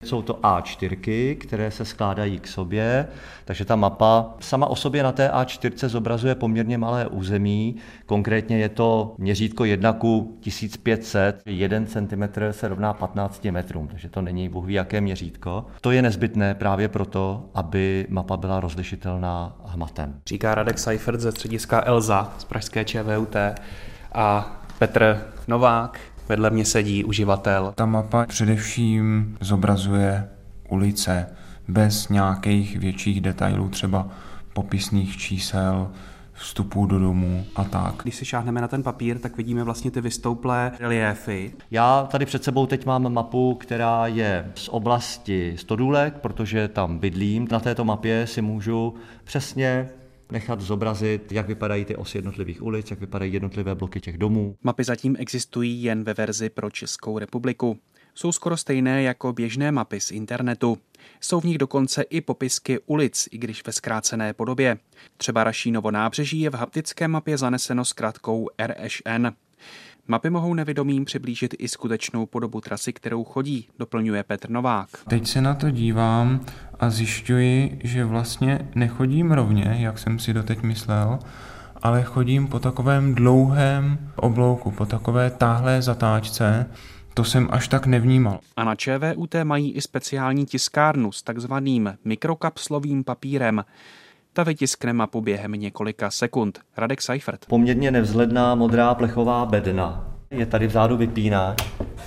Jsou to A4, které se skládají k sobě, takže ta mapa sama o sobě na té A4 zobrazuje poměrně malé území. Konkrétně je to měřítko 1:1500, 1 cm se rovná 15 metrům, takže to není bůh ví jaké měřítko. To je nezbytné právě proto, aby mapa byla rozlišitelná hmatem. Říká Radek Seifert ze střediska ELSA z pražské ČVUT a Petr Novák. Vedle mě sedí uživatel. Ta mapa především zobrazuje ulice bez nějakých větších detailů, třeba popisných čísel, vstupů do domů a tak. Když si šáhneme na ten papír, tak vidíme vlastně ty vystouplé reliéfy. Já tady před sebou teď mám mapu, která je z oblasti Stodůlek, protože tam bydlím. Na této mapě si můžu přesně nechat zobrazit, jak vypadají ty osy jednotlivých ulic, jak vypadají jednotlivé bloky těch domů. Mapy zatím existují jen ve verzi pro Českou republiku. Jsou skoro stejné jako běžné mapy z internetu. Jsou v nich dokonce i popisky ulic, i když ve zkrácené podobě. Třeba Rašínovo nábřeží je v haptické mapě zaneseno zkratkou RŠN. Mapy mohou nevědomým přiblížit i skutečnou podobu trasy, kterou chodí, doplňuje Petr Novák. Teď se na to dívám a zjišťuji, že vlastně nechodím rovně, jak jsem si doteď myslel, ale chodím po takovém dlouhém oblouku, po takové táhlé zatáčce. To jsem až tak nevnímal. A na ČVUT mají i speciální tiskárnu s takzvaným mikrokapslovým papírem. Ta vytiskne mapu během několika sekund. Radek Seifert. Poměrně nevzhledná modrá plechová bedna. Je tady vzadu vypínač.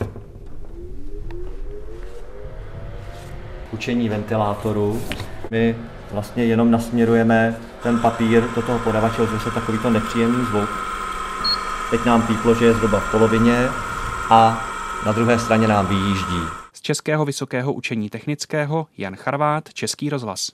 Učení ventilátoru. My vlastně jenom nasměrujeme ten papír do toho podavače, ozve se takovýto nepříjemný zvuk. Teď nám píplo, že je zhruba v polovině a na druhé straně nám vyjíždí. Z Českého vysokého učení technického Jan Charvát, Český rozhlas.